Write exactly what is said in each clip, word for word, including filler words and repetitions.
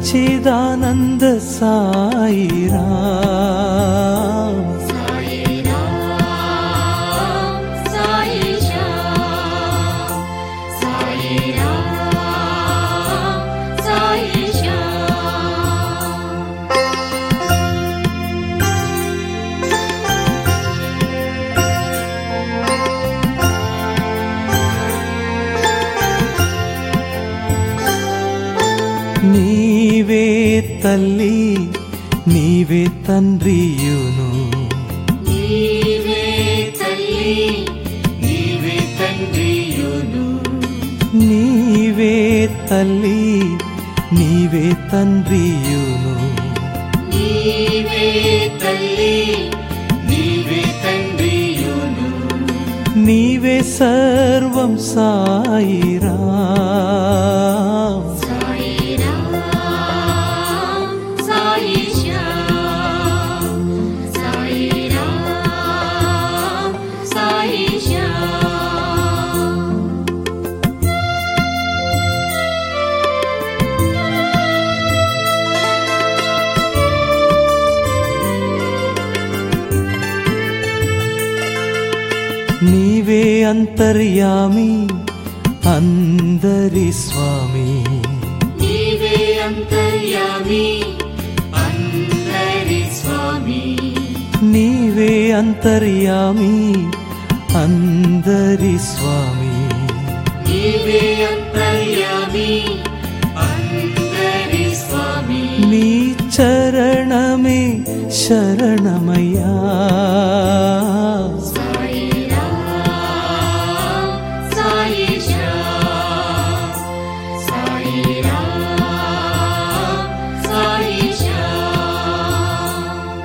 సచ్చిదానంద సాయి రామ్ సాయి రామ్ సాయి శ్యామ్ సాయి రామ్ సాయి శ్యామ్. నీవే తల్లి నీవే తండ్రియును నీవే తల్లి నీవే తండ్రియును నీవే తల్లి నీవే తండ్రియును నీవే తల్లి నీవే తండ్రియును నీవే సర్వం సాయి రామ్ సాయి రామ్ సాయి శ్యామ్ సాయి రామ్ సాయి శ్యామ్. నీవే అంతర్యామి అందరి స్వామి నీవే అంతర్యామి అందరి స్వామి నీవే అంతర్యామి అందరి స్వామి నీవే అంతర్యామి అందరి స్వామి. నీ చరణమే శరణమయ్యా సాయి రామ్ సాయి శ్యామ్ సాయి రామ్ సాయి శ్యామ్.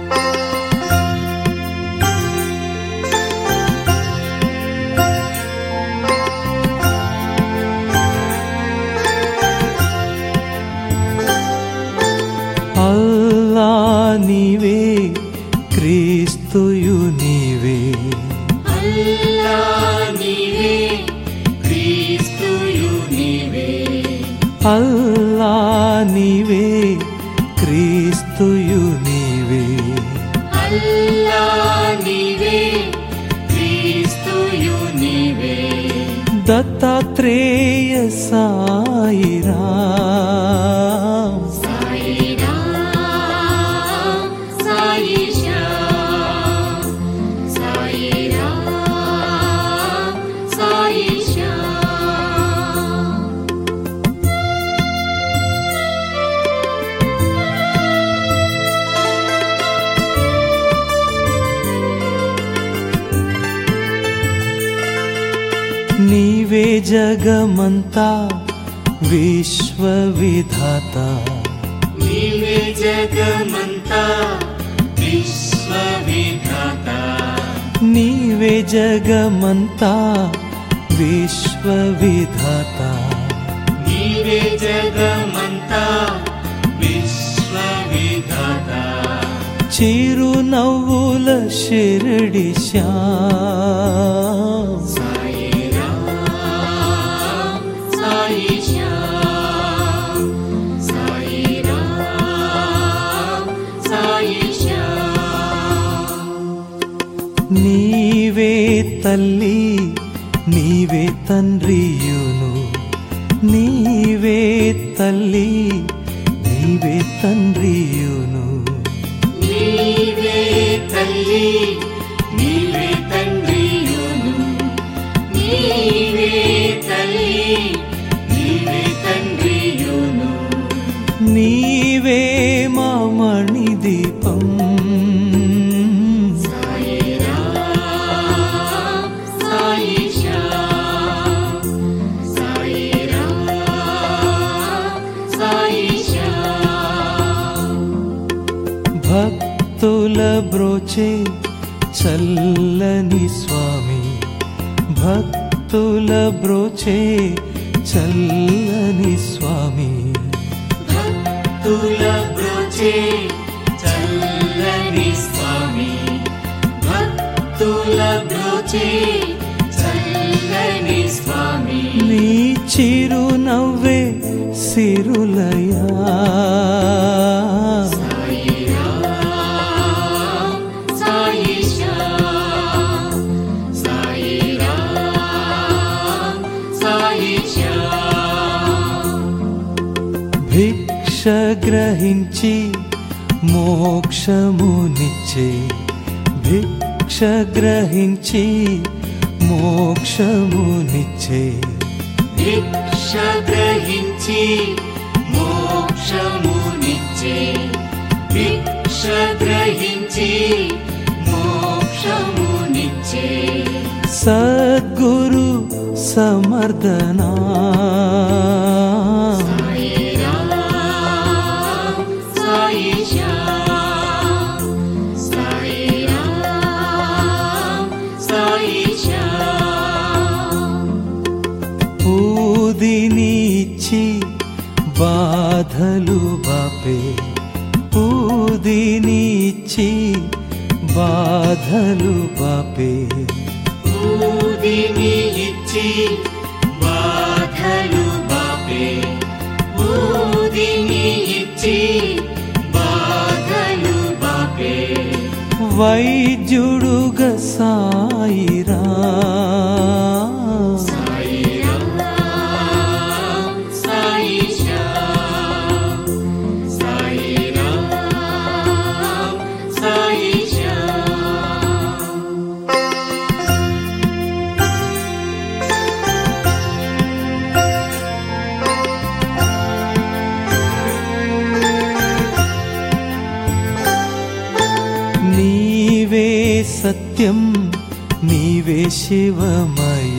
అల్లా నీవే క్రీస్తుయు నీవే అల్లా నీవే క్రీస్తుయు నీవే అల్లా నీవే క్రీస్తుయు నీవే అల్లా నీవే క్రీస్తుయు నీవే దత్తాత్రేయ సాయి రామ్ సాయి రామ్ సాయి శ్యామ్ సాయి రామ్ సాయి శ్యామ్. నీవే జగమంతా విశ్వవిధాత నీవే జగమంతా విశ్వవిధాత నీవే జగమంతా విశ్వవిధాత నీవే జగమంతా విశ్వవిధాత చిరునవ్వుల షిరిడి శ్యామ్ సాయి రామ్ సాయి శ్యామ్ సాయి రామ్ సాయి శ్యామ్. నీవే తల్లి నీవే తండ్రియును నీవే తల్లి నీవే తండ్రియును నీవే తల్లి నీవే తండ్రియును నీవే తల్లి నీవే తండ్రియును నీవే మా మణిదీపం సాయి రామ్ సాయి శ్యామ్ సాయి రామ్ సాయి శ్యామ్. భక్తుల బ్రోచే చల్లని స్వామి భక్తుల బ్రోచే చల్లని స్వామి భక్తుల బ్రోచే చల్లని స్వామి భక్తుల బ్రోచే చల్లని చల్లని స్వామి నీ చిరునవ్వే సిరులయా భిక్ష గ్రహించి మోక్షమునిచ్చే భిక్ష గ్రహించి మోక్షమునిచ్చే భిక్ష గ్రహించి మోక్షమునిచ్చే భిక్ష గ్రహించి మోక్షమునిచ్చే సద్గురు సమర్థనా పూదినిచ్చి బాధలు బాపే పూదినిచ్చి బాధలు బాపే పూదినిచ్చి బాధలు బాపే పూదినిచ్చి బాధలు బాపే వైద్యుడుగా సాయిరా నీవే సత్యం నీవే శివమయ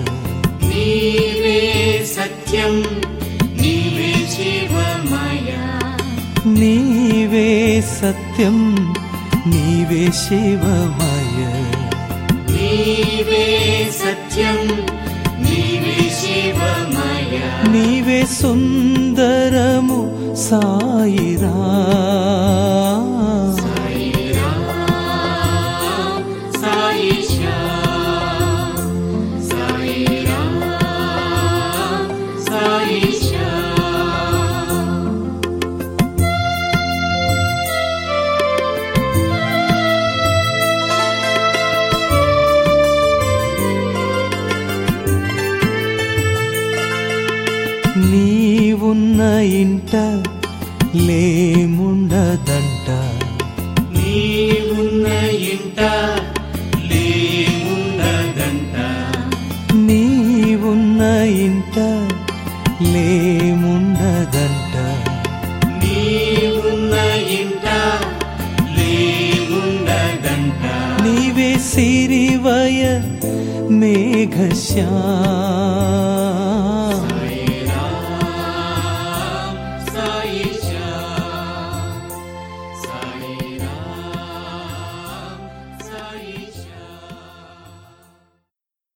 నీవే సత్యం నీవే శివమయ నీవే సత్యం నీవే శివమయ నీవే సత్యం నీవే శివమయ నీవే సుందరము సాయిరా నీవున్న ఇంట లేముండదంట నీవున్న ఇంట లేముండదంట నీవున్న ఇంట లేముండదంట నీవున్న ఇంట లేముండదంట నీవే సిరివయ మేఘశ్యా